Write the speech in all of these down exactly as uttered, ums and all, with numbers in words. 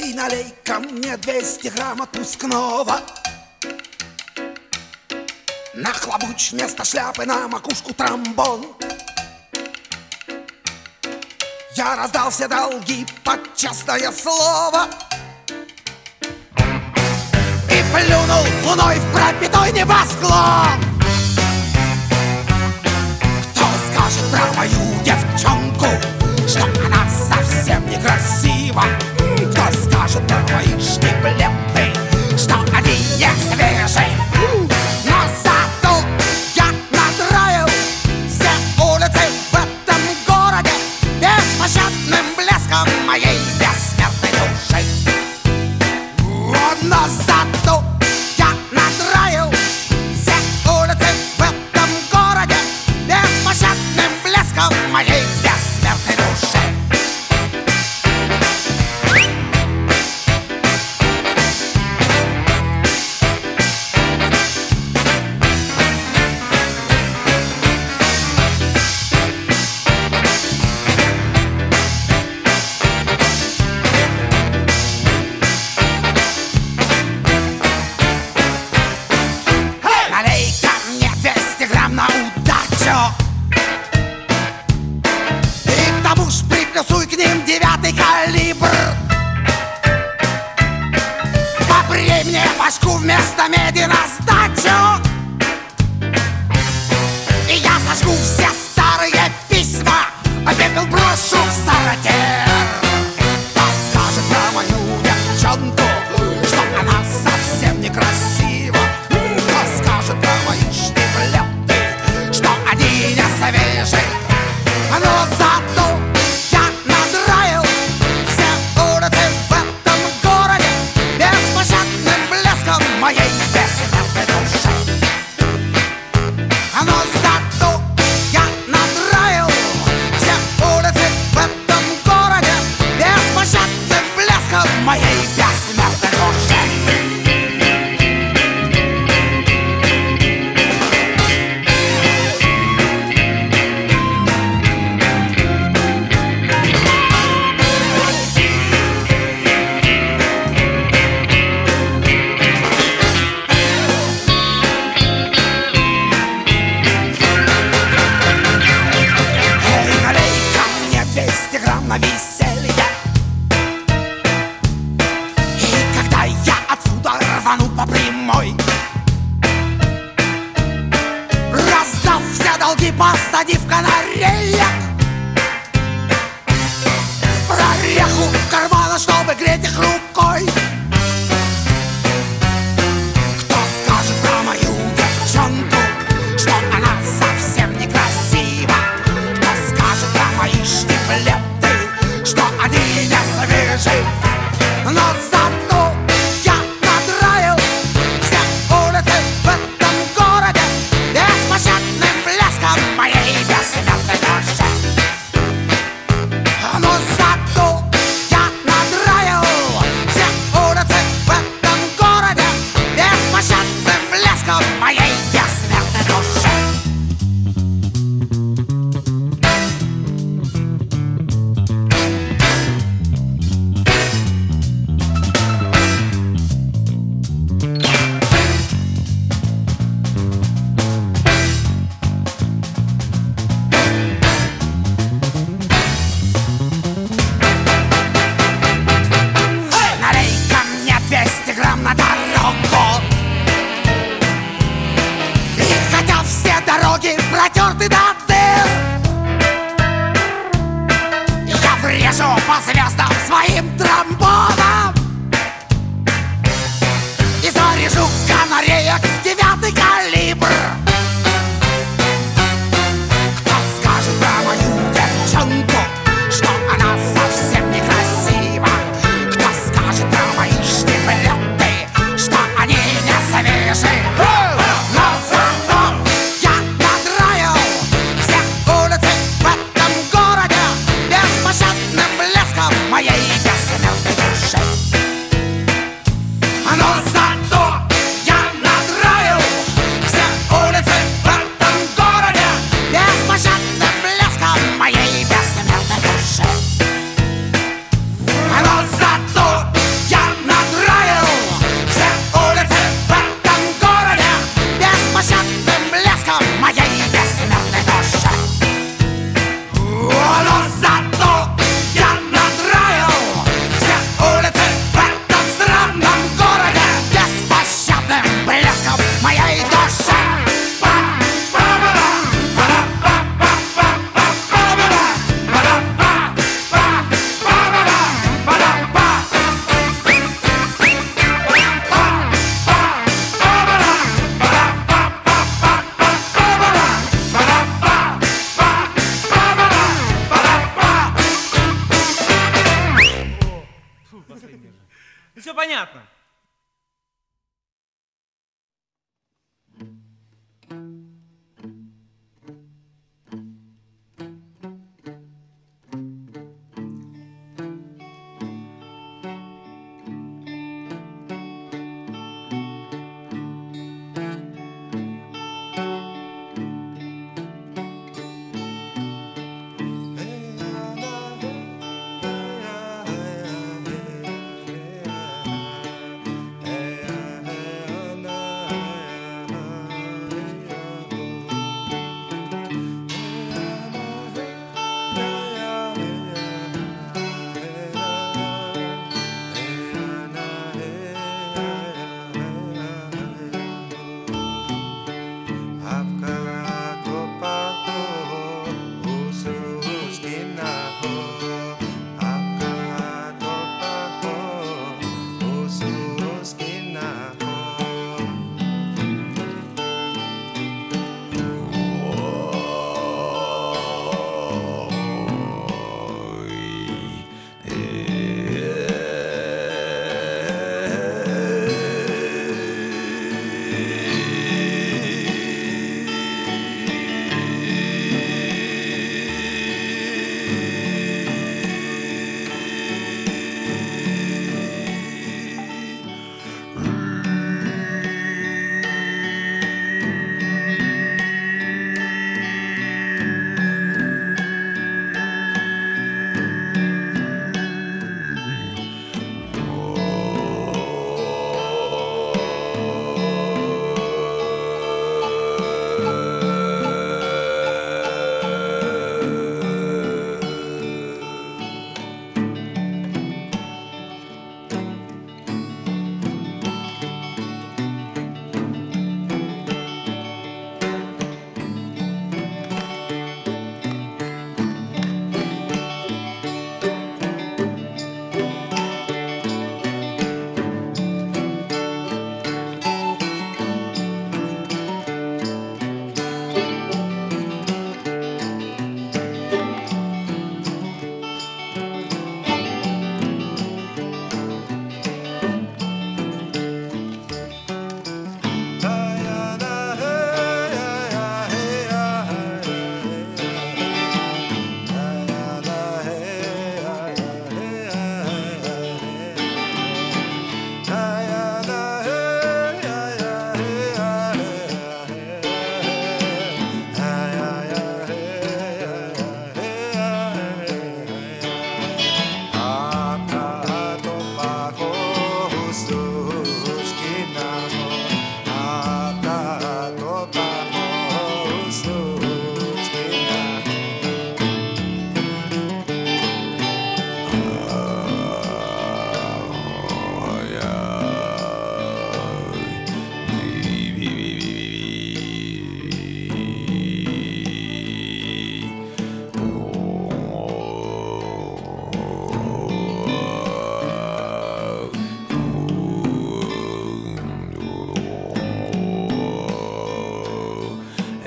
Эй, налей ко мне двести грамм отпускного. Нахлобучь вместо шляпы на макушку тромбон. Я раздал все долги под честное слово и плюнул луной в пропитой небосклон. Кто скажет про мою девчонку, что она совсем некрасива? Кто скажет про мои штиблеты, что они не свежие? Но зато я надраил все улицы в этом городе беспощадным блеском моей бессмертной души. Но зато я надраил все улицы в этом городе беспощадным блеском моей бессмертной души. На удачу и к тому ж приплюсуй к ним девятый калибр. Побрей мне башку вместо меди на сдачу, и я сожгу все старые письма, а пепел брошу в старотер. Кто скажет про мою девчонку, что она совсем некрасива? Кто скажет про мои штиблеты, что они не свежие? Но зато я надраил все улицы в этом городе беспощадным блеском моей бессмертной души. Но зато я надраил все улицы в этом городе беспощадным блеском моей бессмертной души. На веселье. И когда я отсюда рвану по прямой, раздав все долги, посадив канареек, прореху кармана, чтобы греть их рукой. Кто скажет про мою девчонку, что она совсем некрасива? Кто скажет про мои штиблеты, что они не свежие? Но зато я надраил все улицы в этом городе беспощадным блеском моей бессмертной души. Но зато я надраил все улицы в этом городе беспощадным блеском моей бессмертной души. двести грамм на дорогу. И хотя все дороги протерты до дыр, я врежу по звездам своим тромбоном и заряжу канареек в девятый калибр. Кто скажет про мою девчонку, что она совсем некрасива? Кто скажет про мои штиблеты, что они не свежие? Но зато я надраил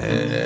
э,